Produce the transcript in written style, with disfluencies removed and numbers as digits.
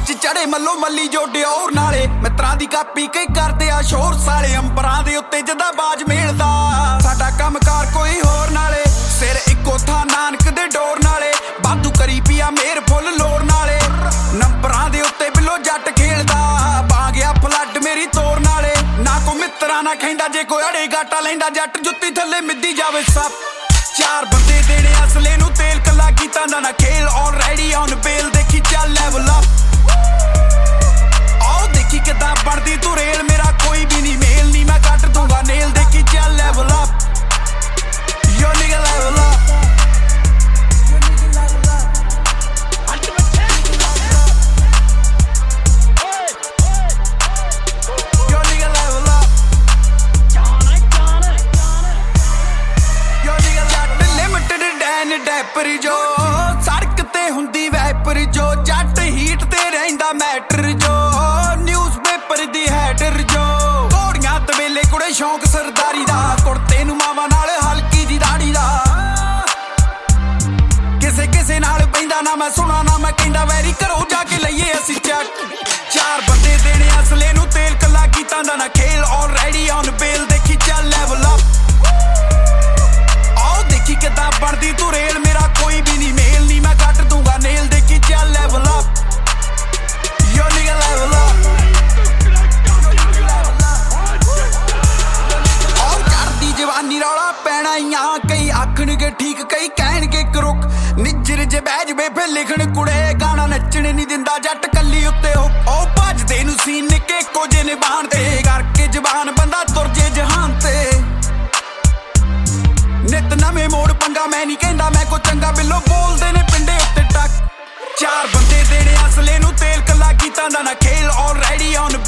ਚ ਚੜੇ ਮੱਲੋ ਮੱਲੀ ਜੋ ਡਿਓਰ ਨਾਲੇ ਮਿੱਤਰਾਂ ਦੀ ਕਾਪੀ ਕਈ ਕਰਦੇ ਆ ਸ਼ੋਰ ਸਾਲੇ ਅੰਬਰਾਂ ਦੇ ਉੱਤੇ ਜਦਾ ਬਾਜ ਮੇਲਦਾ ਸਾਡਾ ਕੰਮਕਾਰ ਕੋਈ ਹੋਰ ਨਾਲੇ ਸਿਰ ਇੱਕੋ ਥਾਂ ਨਾਨਕ ਦੇ ਡੋਰ ਨਾਲੇ ਵਾਧੂ ਕਰੀ ਪਿਆ ਮੇਰ ਫੁੱਲ ਲੋੜ ਨਾਲੇ ਨੰਬਰਾਂ ਦੇ ਉੱਤੇ ਬਿੱਲੋ ਜੱਟ ਖੇਲਦਾ ਬਾ ਗਿਆ ਫਲੱਡ ਮੇਰੀ ਤੋਰ ਨਾਲੇ ਨਾ ਕੋ ਮਿੱਤਰਾਂ ਨਾ ਖੈਂਦਾ ਜੇ ਕੋਈ ਅੜੇ ਗਾਟਾ ਲੈਂਦਾ ਜੱਟ ਜੁੱਤੀ ਥੱਲੇ ਮਿੱਦੀ ਜਾਵੇ ਸੱਪ ਚਾਰ ਬੰਦੇ ਦੇਣੇ ਅਸਲੇ ਨੂੰ ਤੇਲ ਕੱਲਾ ਕੀਤਾ ਨਾ ਖੇਲ ਆਲਰੇਡੀ ਔਨ ਬੇਲ ਦੇਖੀ ਚੱਲ ਲੈਵਲ ਅਪ ਆਓ ਦੇਖੀ ਕਿੱਦਾਂ ਬਣਦੀ ਤੂੰ ਰੇਲ ਮੇਰਾ ਕੋਈ ਵੀ ਨਹੀਂ ਮੇਲ ਨਹੀਂ ਮੈਂ ਕੱਟ ਦੂੰਗਾ ਨੇਲ ਦੇਖੀ ਚੱਲ ਲੈਵਲ ਅਪ ਯੋ ਨਿਗਾ ਲੈਵਲ ਅਪ ਡੈਪਰ ਜੋ ਸੜਕ ਤੇ ਹੁੰਦੀ ਵੈਪਰ ਜੋ ਜੱਟ ਹੀਟ ਤੇ ਰਹਿੰਦਾ ਮੈਟਰ ਜੋ ਨਿਊਜ਼ਪੇਪਰ ਦੀ ਹੈਡਰ ਜੋ ਘੋੜੀਆਂ ਤਵੇਲੇ ਕੁੜੇ ਸ਼ੌਂਕ ਸਰਦਾਰੀ ਦਾ ਕੁੜਤੇ ਨੂੰ ਮਾਵਾਂ ਨਾਲ ਹਲਕੀ ਜੀ ਦਾੜੀ ਦਾ ਕਿਸੇ ਕਿਸੇ ਨਾਲ ਪੈਂਦਾ ਨਾ ਮੈਂ ਸੁਣਾ ਨਾ ਮੈਂ ਕਹਿੰਦਾ ਵੈਰੀ ਘਰੋਂ ਜਾ ਕੇ ਲਈਏ ਅਸੀਂ ਚੱਕ ਚਾਰ ਬੰਦੇ ਦੇਣੇ ਅਸਲੇ ਨੂੰ ਤੇਲ ਕੱਲਾ ਕੀਤਾ ਨਾ ਖੇਲ ਆਲਰੇਡੀ ਔਨ ਬੇਲ ਦੇਖੀ ਚੱਲ ਲੈਵਲ ਅਪ ਆਓ ਦੇਖੀ ਕਿੱਦਾਂ ਬਣਦੀ ਤੂੰ ਰੇਲ ਮੇਰਾ ਕੋਈ ਵੀ ਨਹੀਂ ਮੇਲ ਨਹੀਂ ਮੈਂ ਕੱਟ ਦੂੰਗਾ ਨੇਲ ਦੇਖੀ ਚੱਲ ਲੈਵਲ ਅਪ ਯੋ ਨਿਗਾ ਲੈਵਲ ਅਪ ਆਓ ਕਰਦੀ ਜਵਾਨੀ ਰੌਲਾ ਪੈਣਾ ਆ ਕਈ ਆਖਣਗੇ ਠੀਕ ਕਈ ਕਹਿਣਗੇ ਕਰੁਕ ਨਿੱਜਰ ਜੇ ਬਹਿ ਜਵੇ ਫੇ ਲਿਖਣ ਕੁੜੇ ਗਾਣਾ ਨੱਚਣ ਨਹੀਂ ਦਿੰਦਾ ਜੱਟ ਕੱਲੀ ਉੱਤੇ ਉਹ ਭੱਜਦੇ ਨੂੰ ਸੀਨ ਨਿੱਕੇ ਇੱਕੋ ਜਿਹੇ ਨਿਭਾਣ ਤੇ ਕਰਕੇ ਜ਼ਬਾਨ ਬੰਦਾ ਤੁਰ ਜੇ ਜਹਾਨ ਤੇ ਨਿਤ ਨਵੇਂ ਮੋੜ ਪੰਗਾ ਮੈਂ ਨਹੀਂ ਕਹਿੰਦਾ ਮੈਂ ਕੋ ਚੰਗਾ ਬਿੱਲੋ ਬੋਲਦੇ ਨੇ ਪਿੰਡੇ ਉੱਤੇ ਟੱਕ ਚਾਰ ਬੰਦੇ ਦੇਣੇ ਅਸਲੇ ਨੂੰ ਤੇਲ ਕੱਲਾ ਕੀਤਾ ਨਾ ਖੇਲ ਆਲਰੇਡੀ ਔਨ